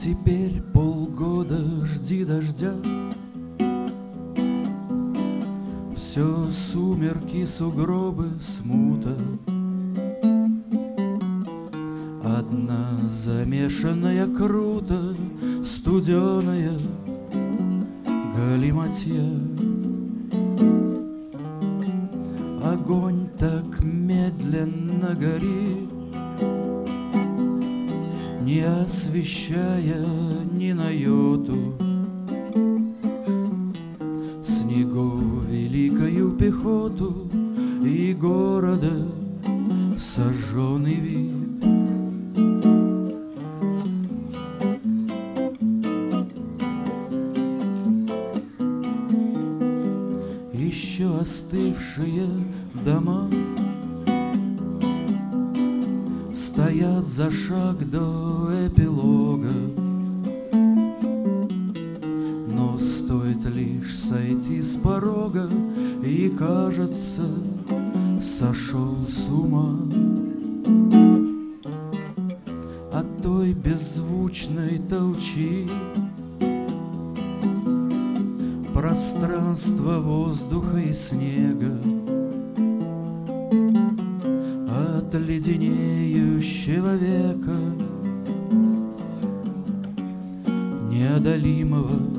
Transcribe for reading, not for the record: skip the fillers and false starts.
Теперь полгода жди дождя. Все сумерки, сугробы, смута. Одна замешанная круто, студеная галиматья. Огонь так медленно горит, не освещая ни на йоту снегу великою пехоту и города сожженный вид. Еще остывшие дома стоят за шаг до эпилога, но стоит лишь сойти с порога, и, кажется, сошел с ума от той беззвучной толчи пространства, воздуха и снега, от леденеющего века, неодолимого